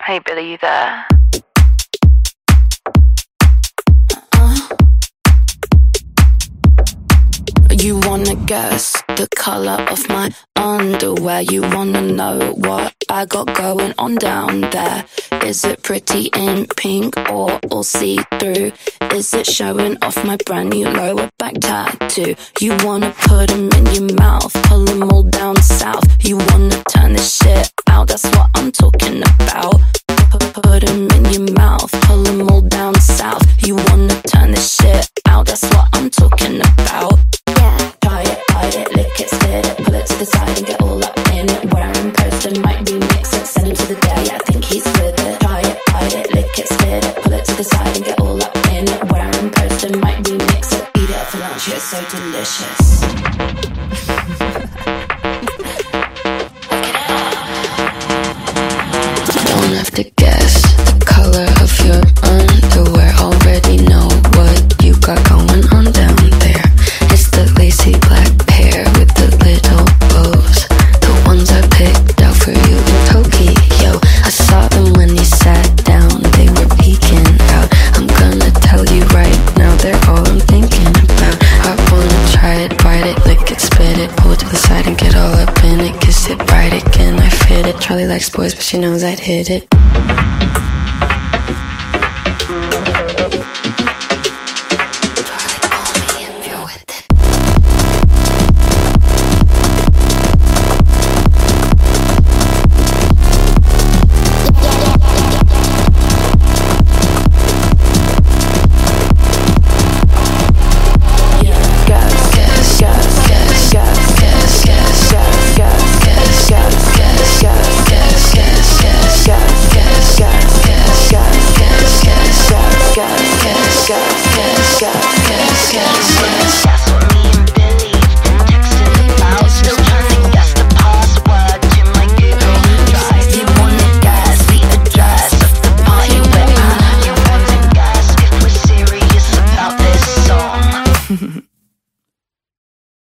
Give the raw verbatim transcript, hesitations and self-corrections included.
Hey Billy, you there? You wanna guess the color of my underwear? You wanna know what I got going on down there? Is it pretty in pink or all see-through? Is it showing off my brand new lower back tattoo? You wanna put them in your mouth, pull them all down south. You wanna turn this shit out, that's what I'm talking about. Put them in your mouth, pull them all down south. You wanna turn this shit out, that's what I'm talking about. Try it, bite it, lick it, spit it, pull it to the side and get all up in it. Wearing poster, might remix it, send him to the day, I think he's with it. Try it, bite it, lick it, spit it, pull it to the side and get all up in it. Wearing poster, might remix it, eat it up for lunch, it's so delicious. Don't have to guess the color of your underwear, already know what you got going on down there. It's the lacy black pair with the little bows, the ones I picked out for you in Tokyo. I saw them when you sat down, they were peeking out. I'm gonna tell you right now, they're all I'm thinking about. I wanna try it, bite it, lick it, spit it, pull it to the side and get all up in it. Kiss it, bite it, can I fit it? Charlie likes boys, but she knows I'd hit it. Gas, gas, gas, gas, gas, gas, gas.